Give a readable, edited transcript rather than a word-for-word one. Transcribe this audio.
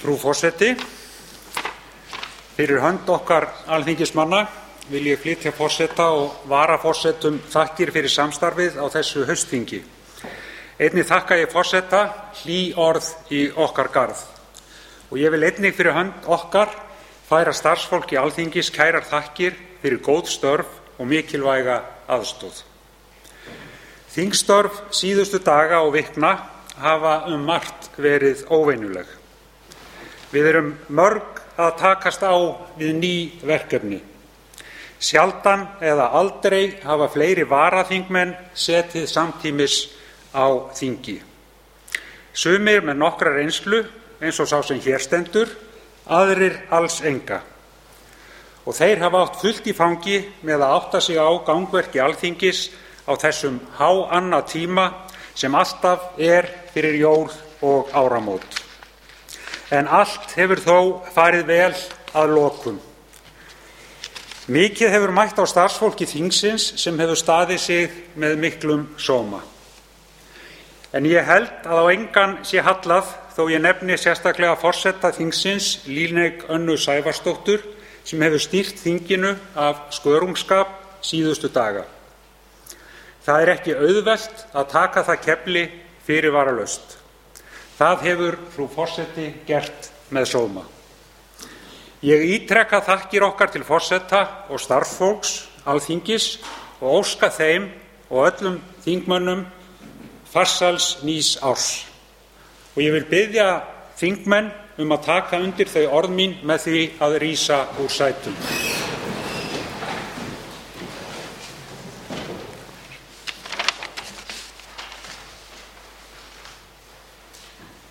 Frú forseti, fyrir hönd okkar alþingismanna vil ég flytja forseta og varaforsetum þakkir fyrir samstarfið á þessu haustþingi. Einnig þakka ég forseta hlý orð í okkar garð. Og ég vil einnig fyrir hönd okkar færa starfsfólki Alþingis kærar þakkir fyrir góð störf og mikilvæga aðstoð. Þingstörf síðustu daga og vikna hafa margt verið óvenjuleg. Við erum mörg að takast á við ný verkefni. Sjaldan eða aldrei hafa fleiri varaþingmenn setið samtímis á þingi. Sumir með nokkra reynslu, eins og sá sem hér stendur, aðrir alls enga. Og þeir hafa átt fullt í fangi með að átta sig á gangverki Alþingis á þessum háanna tíma sem alltaf fyrir jól og áramót. En allt hefur þó farið vel að lokum. Mikið hefur mætt á starfsfólki þingsins sem hefur staðið sig með miklum sóma. En ég held að á engan sé hallað þó ég nefni sérstaklega forseta þingsins Líneik Önnu Sævarsdóttur sem hefur stýrt þinginu af skörungsskap síðustu daga. Það ekki auðvelt að taka það kefli fyrirvaralaust. Það hefur frú forseti gert með sóma. Ég ítreka þakkir okkar til forseta og starfsfólks Alþingis og óska þeim og öllum þingmönnum farsæls nýs árs. Og ég vil biðja þingmenn að taka undir þau orð mín með því að rísa úr sætum.